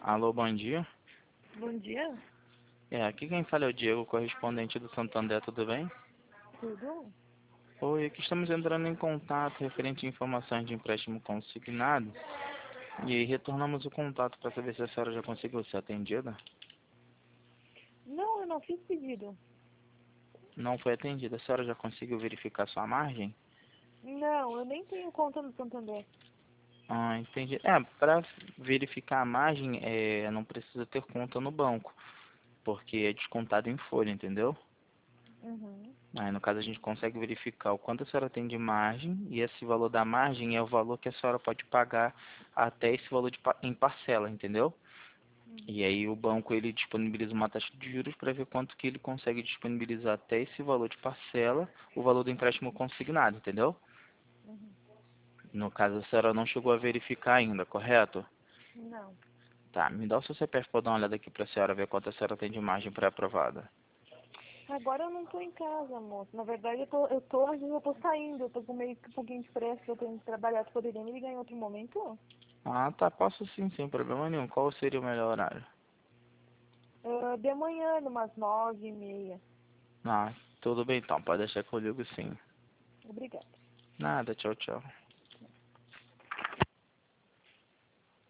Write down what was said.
Alô, bom dia. Bom dia, Aqui quem fala é o Diego, correspondente do Santander, tudo bem? tudo? Oi, aqui estamos entrando em contato referente a informações de empréstimo consignado e retornamos o contato para saber se a senhora já conseguiu ser atendida. Não, eu não fiz pedido. Não foi atendida, a senhora já conseguiu verificar sua margem? Não, eu nem tenho conta no Santander. Ah, entendi. Para verificar a margem, não precisa ter conta no banco, porque é descontado em folha, entendeu? Uhum. Aí, no caso, a gente consegue verificar o quanto a senhora tem de margem, e esse valor da margem é o valor que a senhora pode pagar até esse valor em parcela, entendeu? E Uhum. aí o banco ele disponibiliza uma taxa de juros para ver quanto que ele consegue disponibilizar até esse valor de parcela, o valor do empréstimo consignado, entendeu? Uhum. No caso, a senhora não chegou a verificar ainda, correto? Não. Tá, me dá o seu CPF para dar uma olhada aqui para a senhora ver quanto a senhora tem de margem pré-aprovada. Agora eu não tô em casa, moço. Na verdade, às vezes eu tô saindo, eu tô com meio que um pouquinho de pressa, eu tenho que trabalhar. Tu poderia me ligar em outro momento? Ah, tá, posso sim, sem problema nenhum. Qual seria o melhor horário? De manhã, umas 9h30. Ah, tudo bem então, pode deixar que eu ligo sim. Obrigada. Nada, tchau, tchau.